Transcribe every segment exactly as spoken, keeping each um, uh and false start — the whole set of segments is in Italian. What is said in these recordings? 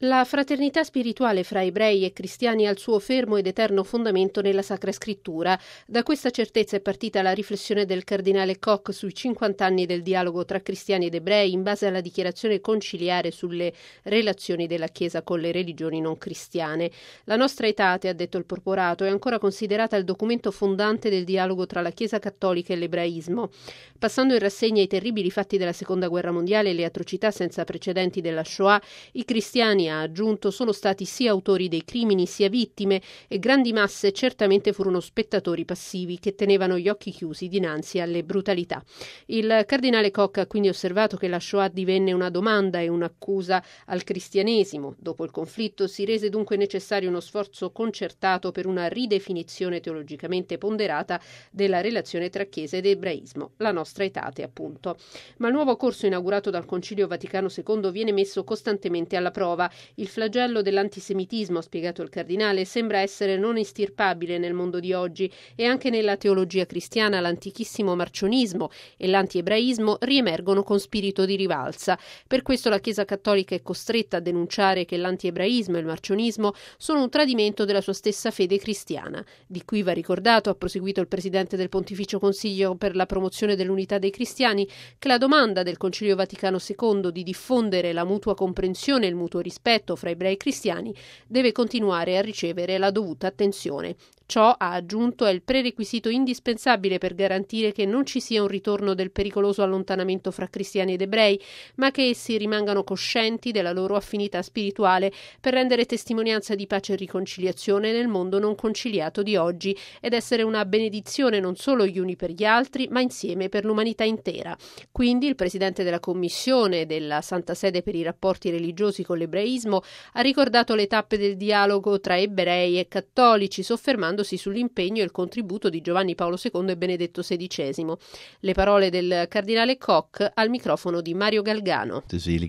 La fraternità spirituale fra ebrei e cristiani ha il suo fermo ed eterno fondamento nella Sacra Scrittura. Da questa certezza è partita la riflessione del cardinale Koch sui cinquanta anni del dialogo tra cristiani ed ebrei in base alla dichiarazione conciliare sulle relazioni della Chiesa con le religioni non cristiane. La nostra Aetate, ha detto il Porporato, è ancora considerata il documento fondante del dialogo tra la Chiesa cattolica e l'ebraismo. Passando in rassegna i terribili fatti della Seconda Guerra Mondiale e le atrocità senza precedenti della Shoah, i cristiani, ha aggiunto, sono stati sia autori dei crimini sia vittime e grandi masse certamente furono spettatori passivi che tenevano gli occhi chiusi dinanzi alle brutalità. Il cardinale Koch ha quindi osservato che la Shoah divenne una domanda e un'accusa al cristianesimo. Dopo il conflitto si rese dunque necessario uno sforzo concertato per una ridefinizione teologicamente ponderata della relazione tra Chiesa ed ebraismo, la nostra Aetate appunto. Ma il nuovo corso inaugurato dal Concilio Vaticano secondo viene messo costantemente alla prova. Il flagello dell'antisemitismo, ha spiegato il cardinale, sembra essere non estirpabile nel mondo di oggi e anche nella teologia cristiana l'antichissimo marcionismo e l'antiebraismo riemergono con spirito di rivalsa. Per questo la Chiesa cattolica è costretta a denunciare che l'antiebraismo e il marcionismo sono un tradimento della sua stessa fede cristiana. Di cui va ricordato, ha proseguito il presidente del Pontificio Consiglio per la promozione dell'unità dei cristiani, che la domanda del Concilio Vaticano secondo di diffondere la mutua comprensione e il mutuo rispetto fra ebrei e cristiani deve continuare a ricevere la dovuta attenzione. Ciò, ha aggiunto, è il prerequisito indispensabile per garantire che non ci sia un ritorno del pericoloso allontanamento fra cristiani ed ebrei, ma che essi rimangano coscienti della loro affinità spirituale per rendere testimonianza di pace e riconciliazione nel mondo non conciliato di oggi ed essere una benedizione non solo gli uni per gli altri, ma insieme per l'umanità intera. Quindi il presidente della Commissione della Santa Sede per i rapporti religiosi con l'ebraismo ha ricordato le tappe del dialogo tra ebrei e cattolici, soffermandosi sull'impegno e il contributo di Giovanni Paolo secondo e Benedetto sedicesimo. Le parole del cardinale Koch al microfono di Mario Galgano.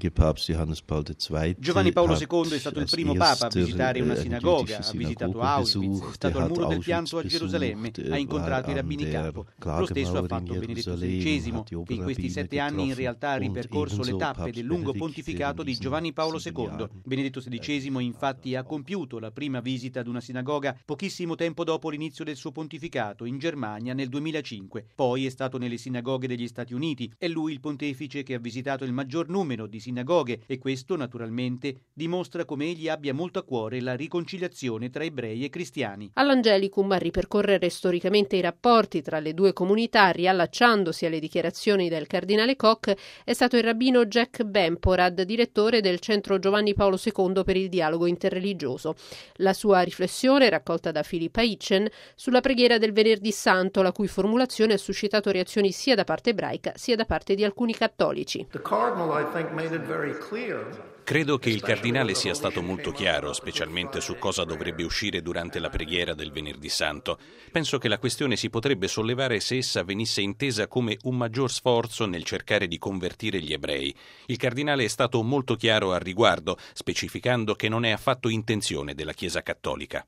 Giovanni Paolo secondo è stato il primo papa a visitare una sinagoga, ha visitato Auschwitz, è stato al Muro del Pianto a Gerusalemme, ha incontrato i rabbini capo. Lo stesso ha fatto Benedetto sedicesimo, che in questi sette anni in realtà ha ripercorso le tappe del lungo pontificato di Giovanni Paolo secondo. Benedetto sedicesimo infatti ha compiuto la prima visita ad una sinagoga pochissimo tempo dopo l'inizio del suo pontificato in Germania nel duemilacinque. Poi è stato nelle sinagoghe degli Stati Uniti. È lui il pontefice che ha visitato il maggior numero di sinagoghe e questo naturalmente dimostra come egli abbia molto a cuore la riconciliazione tra ebrei e cristiani. All'Angelicum, a ripercorrere storicamente i rapporti tra le due comunità, riallacciandosi alle dichiarazioni del cardinale Koch, è stato il rabbino Jack Bemporad, direttore del Centro Giovanni Paolo secondo per il dialogo interreligioso. La sua riflessione, raccolta da Philippa Hitchen, sulla preghiera del Venerdì Santo, la cui formulazione ha suscitato reazioni sia da parte ebraica sia da parte di alcuni cattolici. Credo che il cardinale sia stato molto chiaro, specialmente su cosa dovrebbe uscire durante la preghiera del Venerdì Santo. Penso che la questione si potrebbe sollevare se essa venisse intesa come un maggior sforzo nel cercare di convertire gli ebrei. Il cardinale è stato molto chiaro al riguardo, specificando che non è affatto intenzione della Chiesa cattolica.